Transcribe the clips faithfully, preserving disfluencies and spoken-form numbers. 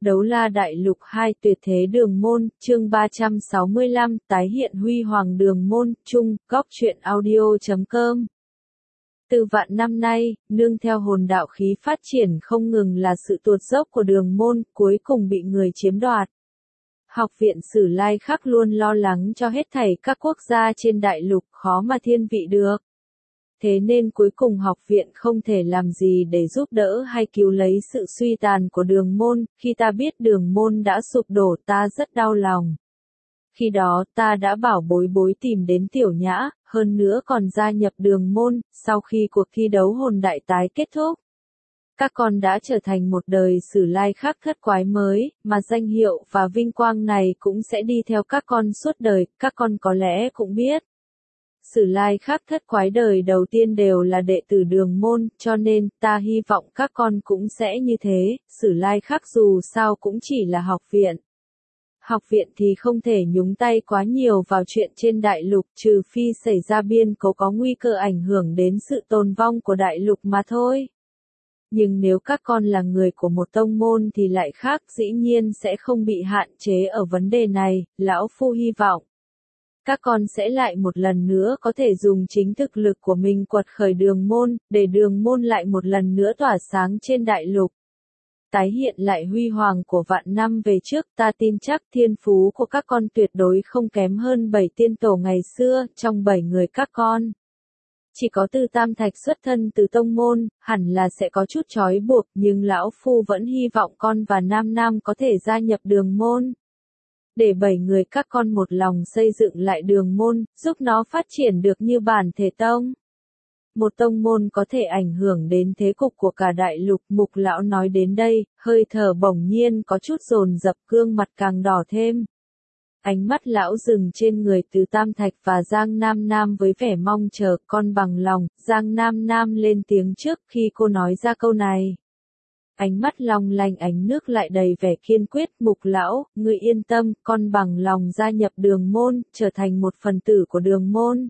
Đấu La Đại Lục hai Tuyệt Thế Đường Môn, chương ba trăm sáu mươi lăm, tái hiện huy hoàng đường môn, chung, góc truyện audio chấm com. Từ vạn năm nay, nương theo hồn đạo khí phát triển không ngừng là sự tuột dốc của đường môn, cuối cùng bị người chiếm đoạt. Học viện Sử Lai Khắc luôn lo lắng cho hết thảy các quốc gia trên đại lục khó mà thiên vị được. Thế nên cuối cùng học viện không thể làm gì để giúp đỡ hay cứu lấy sự suy tàn của đường môn. Khi ta biết đường môn đã sụp đổ, ta rất đau lòng. Khi đó ta đã bảo bối bối tìm đến Tiểu Nhã, hơn nữa còn gia nhập đường môn, sau khi cuộc thi đấu hồn đại tái kết thúc. Các con đã trở thành một đời Sử Lai Khắc thất quái mới, mà danh hiệu và vinh quang này cũng sẽ đi theo các con suốt đời, các con có lẽ cũng biết. Sử Lai Khắc thất quái đời đầu tiên đều là đệ tử đường môn, cho nên ta hy vọng các con cũng sẽ như thế. Sử Lai Khắc dù sao cũng chỉ là học viện. Học viện thì không thể nhúng tay quá nhiều vào chuyện trên đại lục, trừ phi xảy ra biên cố có nguy cơ ảnh hưởng đến sự tồn vong của đại lục mà thôi. Nhưng nếu các con là người của một tông môn thì lại khác, dĩ nhiên sẽ không bị hạn chế ở vấn đề này. Lão Phu hy vọng các con sẽ lại một lần nữa có thể dùng chính thực lực của mình quật khởi đường môn, để đường môn lại một lần nữa tỏa sáng trên đại lục. Tái hiện lại huy hoàng của vạn năm về trước, ta tin chắc thiên phú của các con tuyệt đối không kém hơn bảy tiên tổ ngày xưa. Trong bảy người các con, chỉ có Từ Tam Thạch xuất thân từ tông môn, hẳn là sẽ có chút trói buộc, nhưng Lão Phu vẫn hy vọng con và Nam Nam có thể gia nhập đường môn. Để bảy người các con một lòng xây dựng lại đường môn, giúp nó phát triển được như bản thể tông. Một tông môn có thể ảnh hưởng đến thế cục của cả đại lục. Mục lão nói đến đây, hơi thở bỗng nhiên có chút dồn dập, gương mặt càng đỏ thêm. Ánh mắt lão dừng trên người Từ Tam Thạch và Giang Nam Nam với vẻ mong chờ. Con bằng lòng. Giang Nam Nam lên tiếng trước khi cô nói ra câu này. Ánh mắt long lanh ánh nước lại đầy vẻ kiên quyết. Mục lão, ngươi yên tâm, con bằng lòng gia nhập đường môn, trở thành một phần tử của đường môn.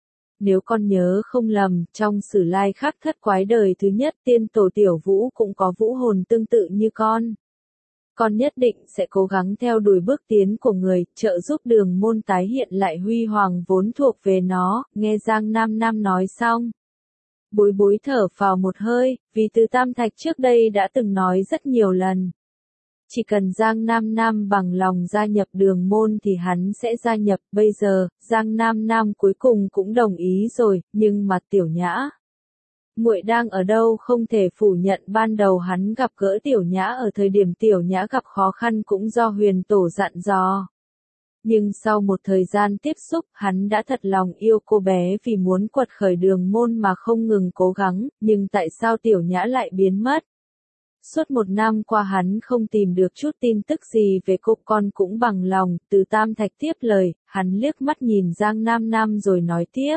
Nếu con nhớ không lầm, trong Sử Lai Khắc thất quái đời thứ nhất, tiên tổ Tiểu Vũ cũng có vũ hồn tương tự như con. Con nhất định sẽ cố gắng theo đuổi bước tiến của người, trợ giúp đường môn tái hiện lại huy hoàng vốn thuộc về nó. Nghe Giang Nam Nam nói xong, bối bối thở phào một hơi, vì Từ Tam Thạch trước đây đã từng nói rất nhiều lần. Chỉ cần Giang Nam Nam bằng lòng gia nhập đường môn thì hắn sẽ gia nhập. Bây giờ, Giang Nam Nam cuối cùng cũng đồng ý rồi, nhưng mà Tiểu Nhã, muội đang ở đâu? Không thể phủ nhận ban đầu hắn gặp gỡ Tiểu Nhã ở thời điểm Tiểu Nhã gặp khó khăn cũng do Huyền Tổ dặn dò. Nhưng sau một thời gian tiếp xúc, hắn đã thật lòng yêu cô bé vì muốn quật khởi đường môn mà không ngừng cố gắng. Nhưng tại sao Tiểu Nhã lại biến mất? Suốt một năm qua hắn không tìm được chút tin tức gì về cô. Con cũng bằng lòng. Từ Tam Thạch tiếp lời, hắn liếc mắt nhìn Giang Nam Nam rồi nói tiếp.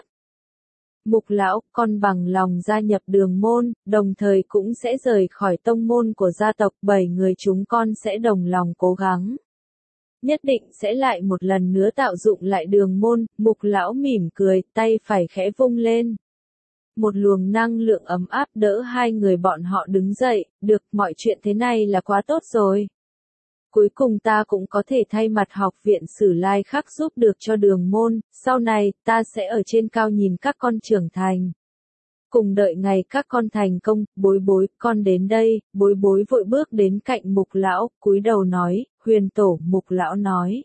Mục lão, con bằng lòng gia nhập đường môn, đồng thời cũng sẽ rời khỏi tông môn của gia tộc. Bảy người chúng con sẽ đồng lòng cố gắng. Nhất định sẽ lại một lần nữa tạo dụng lại đường môn. Mục lão mỉm cười, tay phải khẽ vung lên. Một luồng năng lượng ấm áp đỡ hai người bọn họ đứng dậy. Được, mọi chuyện thế này là quá tốt rồi. Cuối cùng ta cũng có thể thay mặt học viện Sử Lai Khắc giúp được cho đường môn. Sau này, ta sẽ ở trên cao nhìn các con trưởng thành. Cùng đợi ngày các con thành công. Bối bối, con đến đây. Bối bối vội bước đến cạnh mục lão, cúi đầu nói. Huyền Tổ. Mục lão nói.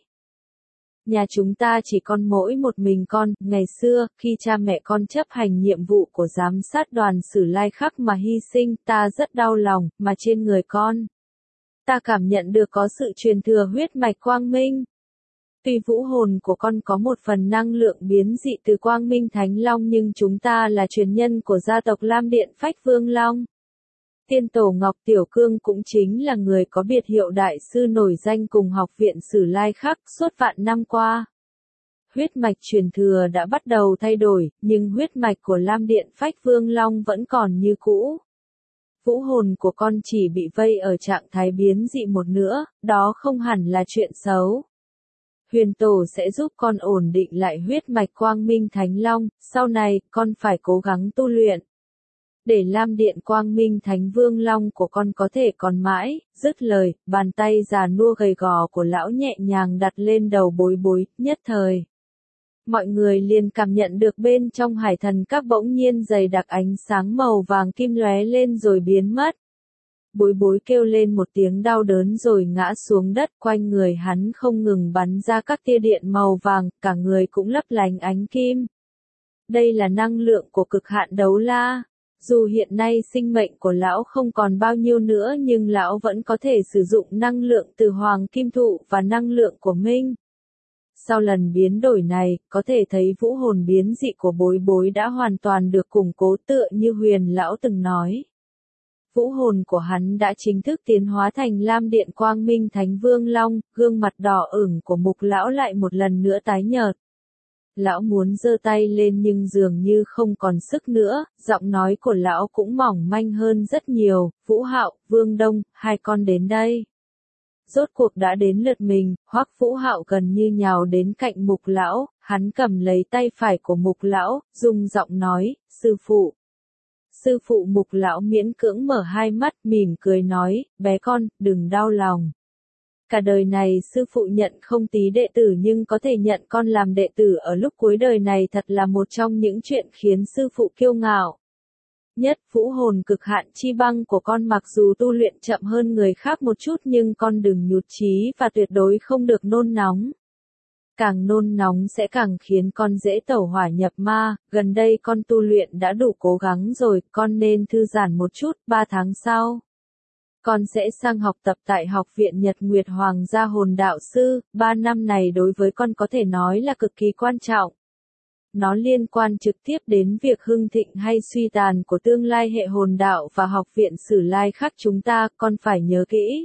Nhà chúng ta chỉ còn mỗi một mình con. Ngày xưa, khi cha mẹ con chấp hành nhiệm vụ của giám sát đoàn Sử Lai Khắc mà hy sinh, ta rất đau lòng, mà trên người con, ta cảm nhận được có sự truyền thừa huyết mạch quang minh. Tuy vũ hồn của con có một phần năng lượng biến dị từ Quang Minh Thánh Long, nhưng chúng ta là truyền nhân của gia tộc Lam Điện Phách Vương Long. Tiên tổ Ngọc Tiểu Cương cũng chính là người có biệt hiệu đại sư nổi danh cùng học viện Sử Lai Khắc suốt vạn năm qua. Huyết mạch truyền thừa đã bắt đầu thay đổi, nhưng huyết mạch của Lam Điện Phách Vương Long vẫn còn như cũ. Vũ hồn của con chỉ bị vây ở trạng thái biến dị một nữa, đó không hẳn là chuyện xấu. Huyền Tổ sẽ giúp con ổn định lại huyết mạch Quang Minh Thánh Long, sau này, con phải cố gắng tu luyện. để Lam Điện Quang Minh Thánh Vương Long của con có thể còn mãi. Dứt lời, bàn tay già nua gầy gò của lão nhẹ nhàng đặt lên đầu Bối Bối, nhất thời. Mọi người liền cảm nhận được bên trong hải thần các bỗng nhiên dày đặc ánh sáng màu vàng kim lóe lên rồi biến mất. Bối Bối kêu lên một tiếng đau đớn rồi ngã xuống đất, quanh người hắn không ngừng bắn ra các tia điện màu vàng, cả người cũng lấp lánh ánh kim. Đây là năng lượng của cực hạn đấu la. Dù hiện nay sinh mệnh của lão không còn bao nhiêu nữa nhưng lão vẫn có thể sử dụng năng lượng từ hoàng kim thụ và năng lượng của Minh. Sau lần biến đổi này, có thể thấy vũ hồn biến dị của Bối Bối đã hoàn toàn được củng cố tựa như Huyền lão từng nói. Vũ hồn của hắn đã chính thức tiến hóa thành Lam Điện Quang Minh Thánh Vương Long, gương mặt đỏ ửng của Mục lão lại một lần nữa tái nhợt. Lão muốn giơ tay lên nhưng dường như không còn sức nữa, giọng nói của lão cũng mỏng manh hơn rất nhiều. Vũ Hạo, Vương Đông, hai con đến đây. Rốt cuộc đã đến lượt mình, Hoắc Vũ Hạo gần như nhào đến cạnh Mục lão, hắn cầm lấy tay phải của Mục lão, dùng giọng nói, sư phụ. Sư phụ Mục lão miễn cưỡng mở hai mắt, mỉm cười nói, bé con, đừng đau lòng. Cả đời này sư phụ nhận không tí đệ tử nhưng có thể nhận con làm đệ tử ở lúc cuối đời này thật là một trong những chuyện khiến sư phụ kiêu ngạo. Nhất, vũ hồn cực hạn chi băng của con mặc dù tu luyện chậm hơn người khác một chút nhưng con đừng nhụt chí và tuyệt đối không được nôn nóng. Càng nôn nóng sẽ càng khiến con dễ tẩu hỏa nhập ma, gần đây con tu luyện đã đủ cố gắng rồi, con nên thư giãn một chút, ba tháng sau. Con sẽ sang học tập tại Học viện Nhật Nguyệt Hoàng gia hồn đạo sư, ba năm này đối với con có thể nói là cực kỳ quan trọng. Nó liên quan trực tiếp đến việc hưng thịnh hay suy tàn của tương lai hệ hồn đạo và Học viện Sử Lai Khắc chúng ta, con phải nhớ kỹ.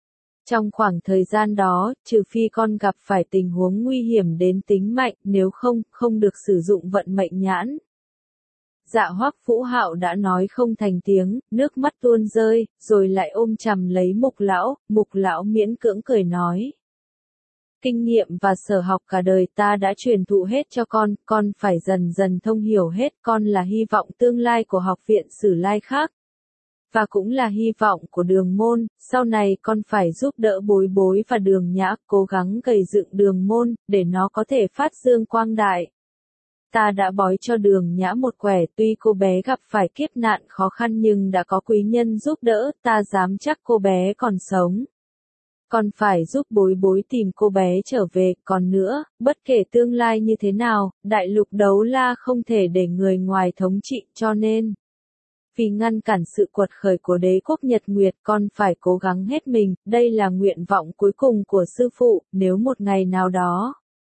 Trong khoảng thời gian đó, trừ phi con gặp phải tình huống nguy hiểm đến tính mạnh, nếu không, không được sử dụng vận mệnh nhãn. Dạ Hoắc Vũ Hạo đã nói không thành tiếng, nước mắt tuôn rơi, rồi lại ôm chầm lấy Mục lão, Mục lão miễn cưỡng cười nói. Kinh nghiệm và sở học cả đời ta đã truyền thụ hết cho con, con phải dần dần thông hiểu hết, con là hy vọng tương lai của Học viện Sử Lai Khắc. Và cũng là hy vọng của Đường Môn, sau này con phải giúp đỡ Bối Bối và Đường Nhã, cố gắng gầy dựng Đường Môn, để nó có thể phát dương quang đại. Ta đã bói cho Đường Nhã một quẻ, tuy cô bé gặp phải kiếp nạn khó khăn nhưng đã có quý nhân giúp đỡ, ta dám chắc cô bé còn sống. Còn phải giúp Bối Bối tìm cô bé trở về, còn nữa, bất kể tương lai như thế nào, đại lục đấu la không thể để người ngoài thống trị, cho nên vì ngăn cản sự quật khởi của đế quốc Nhật Nguyệt, con phải cố gắng hết mình, đây là nguyện vọng cuối cùng của sư phụ, nếu một ngày nào đó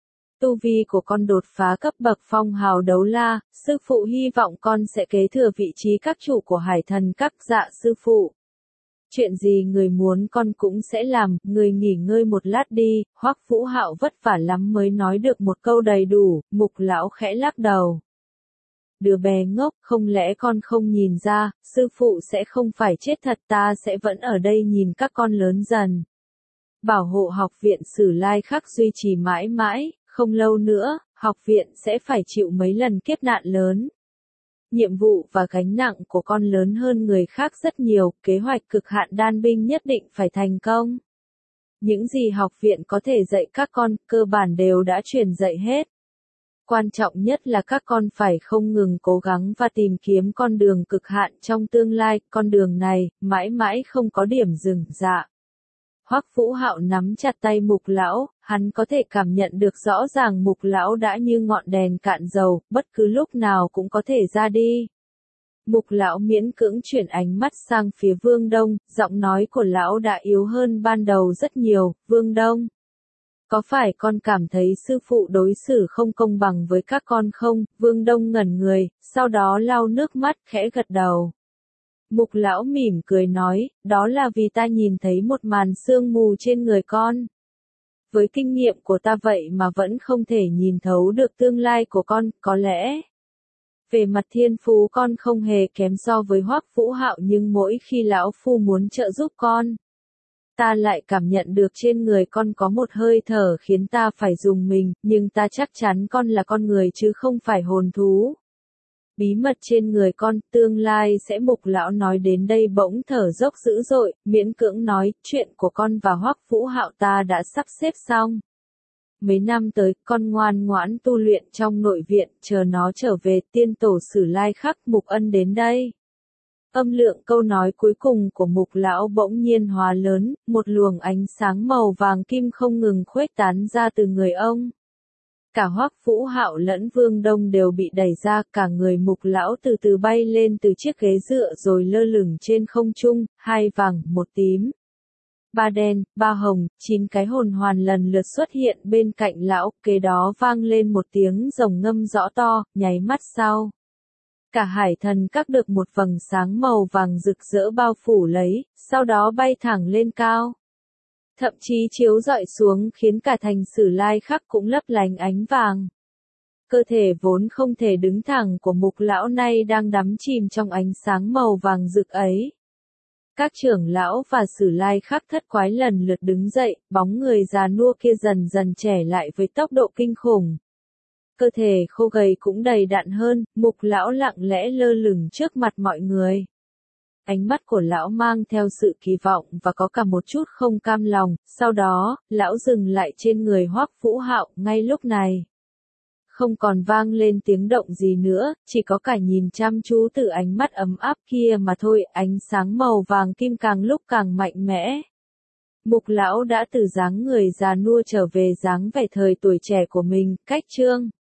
tu vi của con đột phá cấp bậc phong hào đấu la, sư phụ hy vọng con sẽ kế thừa vị trí các chủ của hải thần các. Dạ sư phụ. Chuyện gì người muốn con cũng sẽ làm, người nghỉ ngơi một lát đi. Hoắc Vũ Hạo vất vả lắm mới nói được một câu đầy đủ. Mục lão khẽ lắc đầu. Đứa bé ngốc, không lẽ con không nhìn ra, sư phụ sẽ không phải chết thật, ta sẽ vẫn ở đây nhìn các con lớn dần. Bảo hộ Học viện Sử Lai Khắc duy trì mãi mãi, không lâu nữa, học viện sẽ phải chịu mấy lần kiếp nạn lớn. Nhiệm vụ và gánh nặng của con lớn hơn người khác rất nhiều, kế hoạch cực hạn đan binh nhất định phải thành công. Những gì học viện có thể dạy các con, cơ bản đều đã truyền dạy hết. Quan trọng nhất là các con phải không ngừng cố gắng và tìm kiếm con đường cực hạn trong tương lai, con đường này, mãi mãi không có điểm dừng. Dạ. Hoắc Vũ Hạo nắm chặt tay Mục lão, hắn có thể cảm nhận được rõ ràng Mục lão đã như ngọn đèn cạn dầu, bất cứ lúc nào cũng có thể ra đi. Mục lão miễn cưỡng chuyển ánh mắt sang phía Vương Đông, giọng nói của lão đã yếu hơn ban đầu rất nhiều. Vương Đông, có phải con cảm thấy sư phụ đối xử không công bằng với các con không? Vương Đông ngẩn người, sau đó lau nước mắt, khẽ gật đầu. Mục lão mỉm cười nói, đó là vì ta nhìn thấy một màn sương mù trên người con. Với kinh nghiệm của ta vậy mà vẫn không thể nhìn thấu được tương lai của con, có lẽ về mặt thiên phú con không hề kém so với Hoắc Vũ Hạo, nhưng mỗi khi lão phu muốn trợ giúp con, ta lại cảm nhận được trên người con có một hơi thở khiến ta phải rùng mình, nhưng ta chắc chắn con là con người chứ không phải hồn thú. Bí mật trên người con, tương lai sẽ Mục lão nói đến đây bỗng thở dốc dữ dội, miễn cưỡng nói, chuyện của con và Hoắc Vũ Hạo ta đã sắp xếp xong. Mấy năm tới, con ngoan ngoãn tu luyện trong nội viện, chờ nó trở về, tiên tổ Sử Lai khắc Mục Ân đến đây. Âm lượng câu nói cuối cùng của Mục lão bỗng nhiên hóa lớn, một luồng ánh sáng màu vàng kim không ngừng khuếch tán ra từ người ông. Cả Hoắc Vũ Hạo lẫn Vương Đông đều bị đẩy ra, cả người Mục lão từ từ bay lên từ chiếc ghế dựa rồi lơ lửng trên không trung, hai vàng, một tím. Ba đen, ba hồng, chín cái hồn hoàn lần lượt xuất hiện bên cạnh lão, kế đó vang lên một tiếng rồng ngâm rõ to, nháy mắt sau. Cả hải thần các được một vầng sáng màu vàng rực rỡ bao phủ lấy, sau đó bay thẳng lên cao. Thậm chí chiếu rọi xuống khiến cả thành Sử Lai khắc cũng lấp lánh ánh vàng. Cơ thể vốn không thể đứng thẳng của Mục lão nay đang đắm chìm trong ánh sáng màu vàng rực ấy. Các trưởng lão và Sử Lai khắc thất quái lần lượt đứng dậy, bóng người già nua kia dần dần trẻ lại với tốc độ kinh khủng. Cơ thể khô gầy cũng đầy đặn hơn, Mục lão lặng lẽ lơ lửng trước mặt mọi người. Ánh mắt của lão mang theo sự kỳ vọng và có cả một chút không cam lòng, sau đó, lão dừng lại trên người Hoắc Vũ Hạo, ngay lúc này. Không còn vang lên tiếng động gì nữa, chỉ có cả nhìn chăm chú từ ánh mắt ấm áp kia mà thôi, ánh sáng màu vàng kim càng lúc càng mạnh mẽ. Mục lão đã từ dáng người già nua trở về dáng vẻ thời tuổi trẻ của mình, cách chương